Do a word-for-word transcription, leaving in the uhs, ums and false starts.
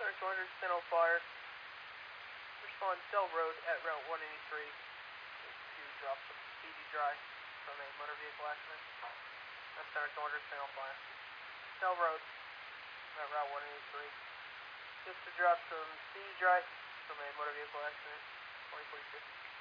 Center two hundred, Sentinel Fire. Respond Dell Road at Route one eighty-three to drop some speedy dry from a motor vehicle accident. That's Center two hundred, Sentinel Fire. Dell Road at Route one eighty-three. Just to drop some speedy dry from a motor vehicle accident. twenty forty-two.